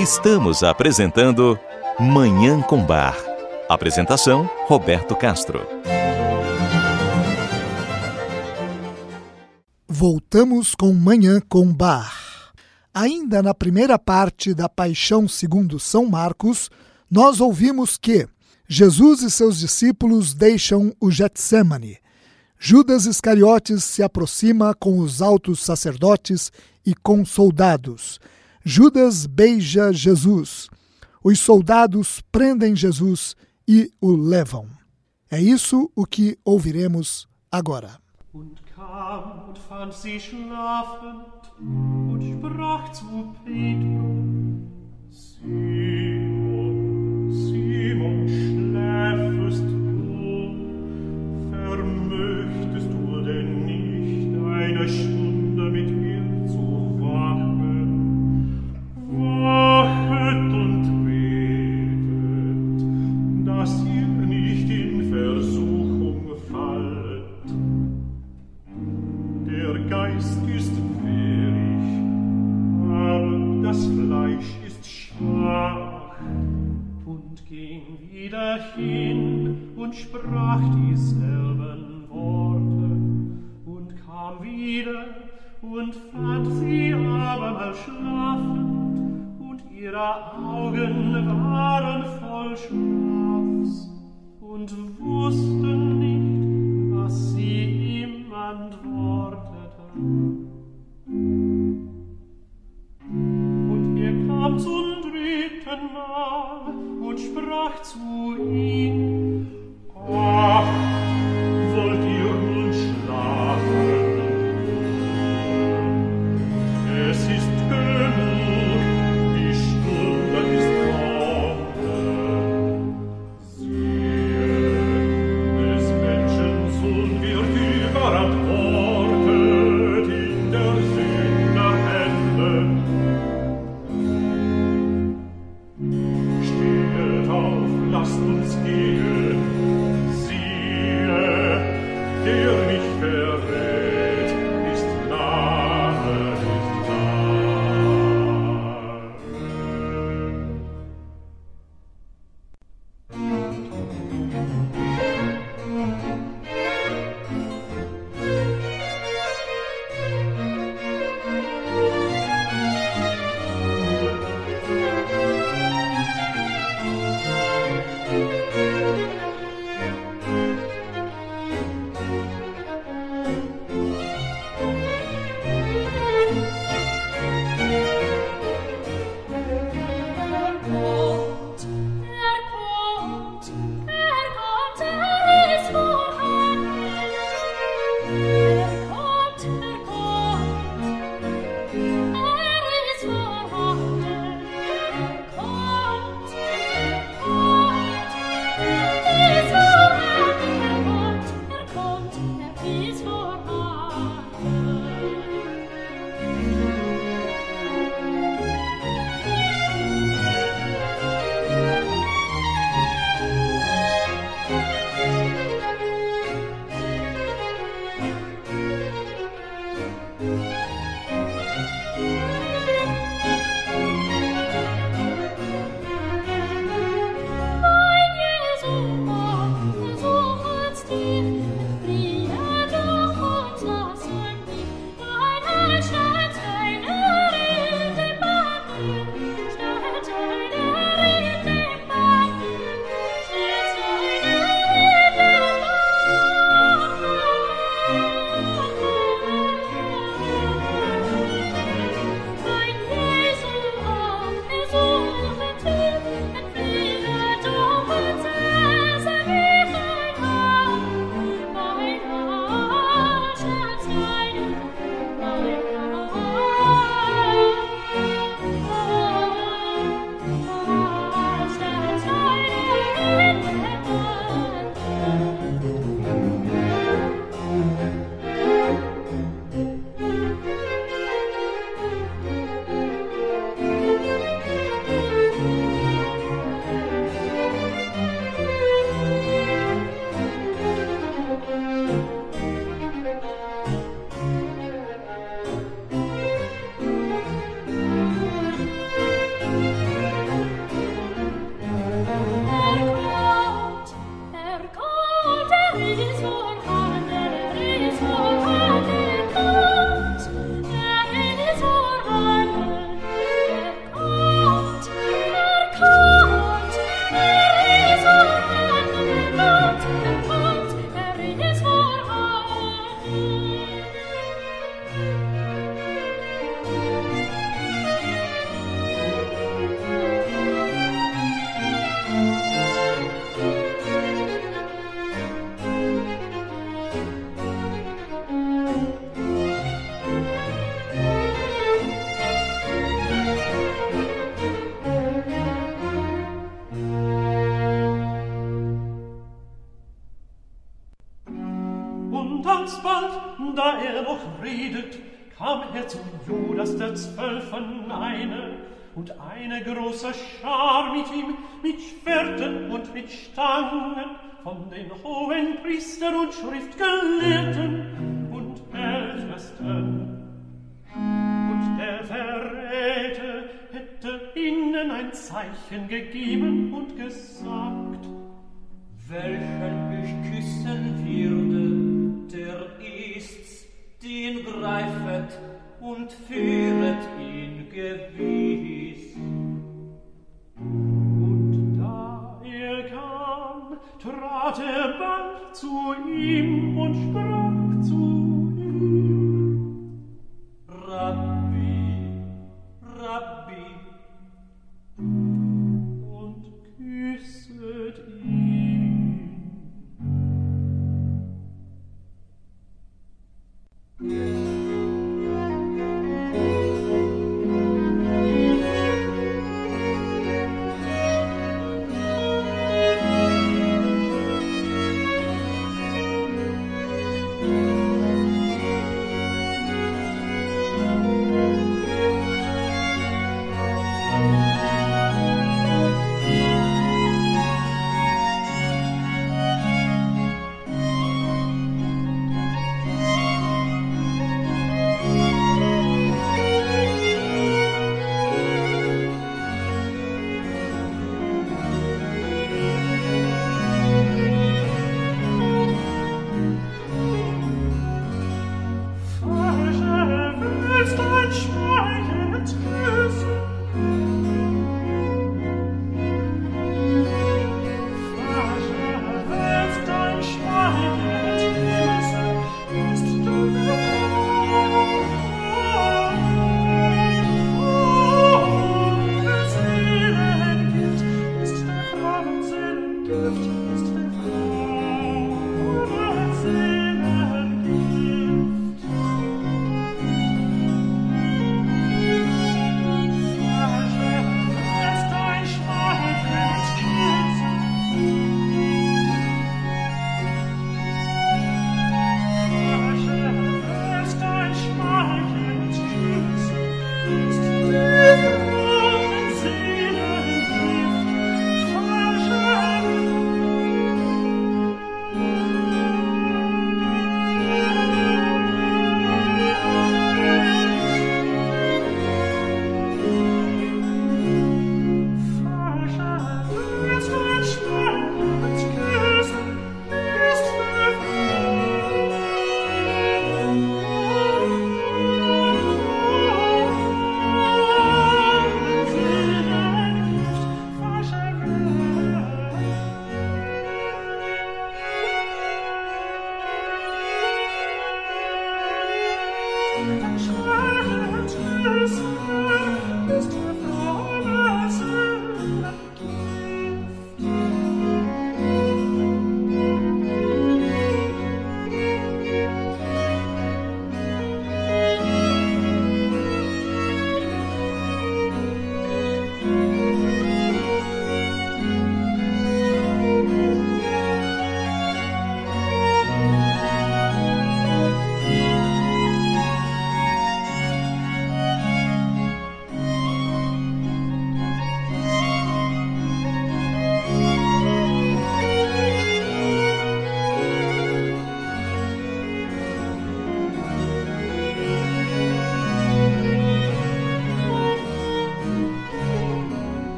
Estamos apresentando Manhã com Bar. Apresentação, Roberto Castro. Voltamos com Manhã com Bar. Ainda na primeira parte da Paixão segundo São Marcos, nós ouvimos que Jesus e seus discípulos deixam o Getsêmani. Judas Iscariotes se aproxima com os altos sacerdotes e com soldados. Judas beija Jesus. Os soldados prendem Jesus e o levam. É isso o que ouviremos agora. Und kam und fand sie schlafend und sprach zu Petrus: Simon, Simon, schläfest du? Vermöchtest du denn nicht eine Stunde mit mir zu wachen? Wachet und betet, dass ihr nicht in Versuchung fallt. Der Geist ist willig, aber das Fleisch ist schwach. Und ging wieder hin und sprach dieselben Worte und kam wieder und fand sie abermal schlafend und ihre Augen waren voll Schlafs und wussten nicht, was sie ihm antworteten. Und er kam zum dritten Mal und sprach zu ihnen: Ach, wollt ihr nun schlafen? Es ist genug, die Stunde ist gekommen. Siehe, es Da noch redet, kam zum Judas der Zwölfen und eine große Schar mit ihm, mit Schwertern und mit Stangen, von den hohen Priestern und Schriftgelehrten und Ältesten. Und der Verräter hätte ihnen ein Zeichen gegeben und gesagt: Welchen ich küssen würde, der ist's, den greifet und führet ihn gewiss. Und da er kam, trat er bald zu ihm und sprach zu ihm: Rabbi, Rabbi, und küsset ihn.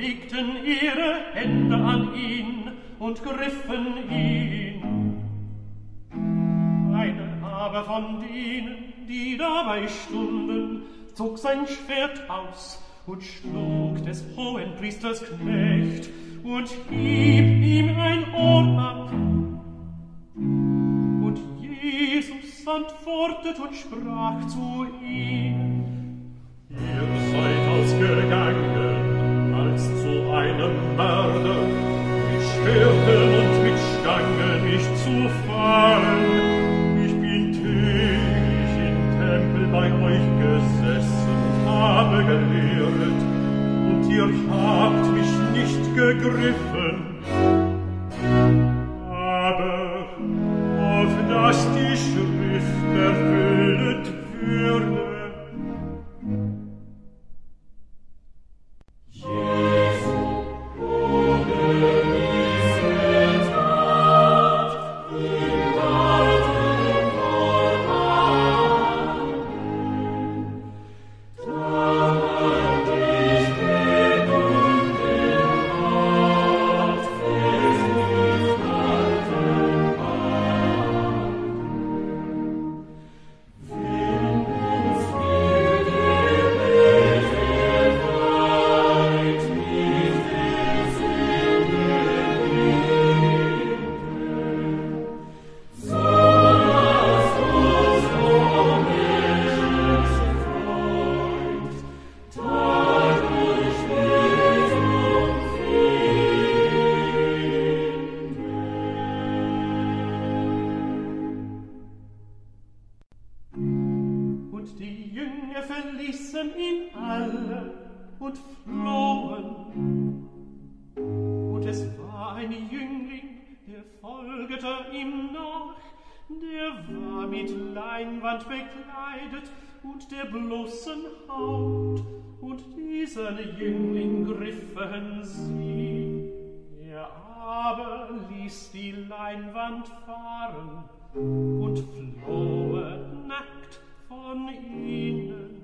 legten ihre Hände an ihn und griffen ihn. Einer aber von denen, die dabei stunden, zog sein Schwert aus und schlug des Hohenpriesters Knecht und hieb ihm ein Ohr ab. Und Jesus antwortet und sprach zu ihnen: Ihr seid ausgegangen als zu einem Mörder, mit Schwertern und mit Stangen nicht zu fallen. Ich bin täglich im Tempel bei euch gesessen und habe gelehrt, und ihr habt mich nicht gegriffen. Aber auf dass die Schrift erfüllt würde. Und der bloßen Haut, und diesen Jüngling griffen sie. Er aber ließ die Leinwand fahren und flohe nackt von ihnen.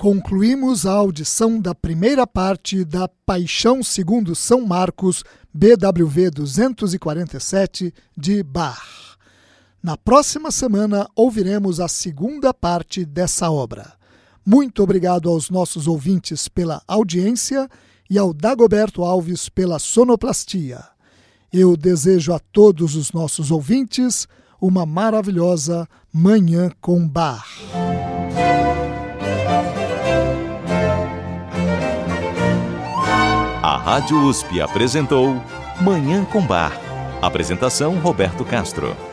concluímos a audição da primeira parte da Paixão segundo São Marcos, BWV 247, de Bach. Na próxima semana, ouviremos a segunda parte dessa obra. Muito obrigado aos nossos ouvintes pela audiência e ao Dagoberto Alves pela sonoplastia. Eu desejo a todos os nossos ouvintes uma maravilhosa Manhã com Bach. A Rádio USP apresentou Manhã com Bach. Apresentação Roberto Castro.